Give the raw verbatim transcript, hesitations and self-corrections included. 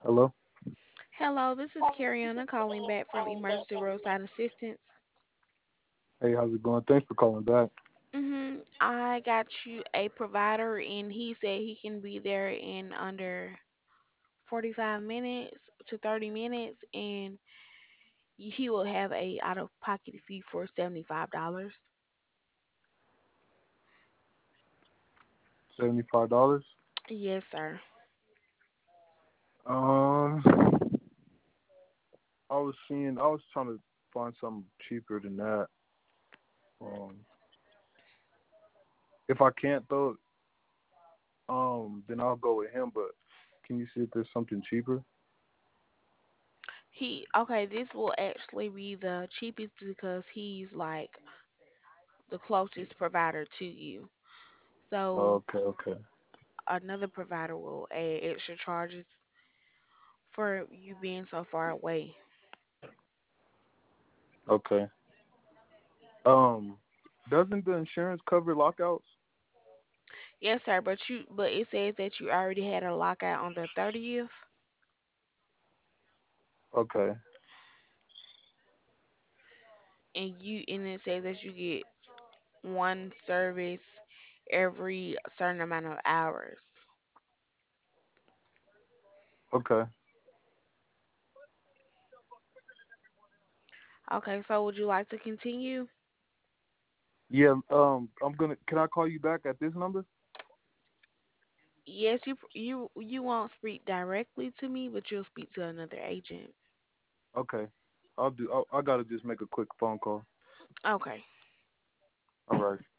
Hello. Hello, this is Cariana calling back from Emergency Roadside Assistance. Hey, how's it going? Thanks for calling back. hmm I got you a provider, and he said he can be there in under forty-five minutes to thirty minutes, and he will have a out-of-pocket fee for seventy-five dollars. Seventy-five dollars. Yes, sir. Um, I was seeing. I was trying to find something cheaper than that. Um, if I can't though, um, then I'll go with him. But can you see if there's something cheaper? He okay, this will actually be the cheapest because he's like the closest provider to you. So Okay, okay, another provider will add extra charges for you being so far away. okay. Um, doesn't the insurance cover lockouts? Yes, sir, but you but it says that you already had a lockout on the thirtieth, Okay, and you and it says that you get one service every certain amount of hours. okay. Okay, so would you like to continue? Yeah. Um, I'm gonna. Can I call you back at this number? Yes, you you you won't speak directly to me, but you'll speak to another agent. Okay. I'll do. I, I gotta just make a quick phone call. Okay. All right.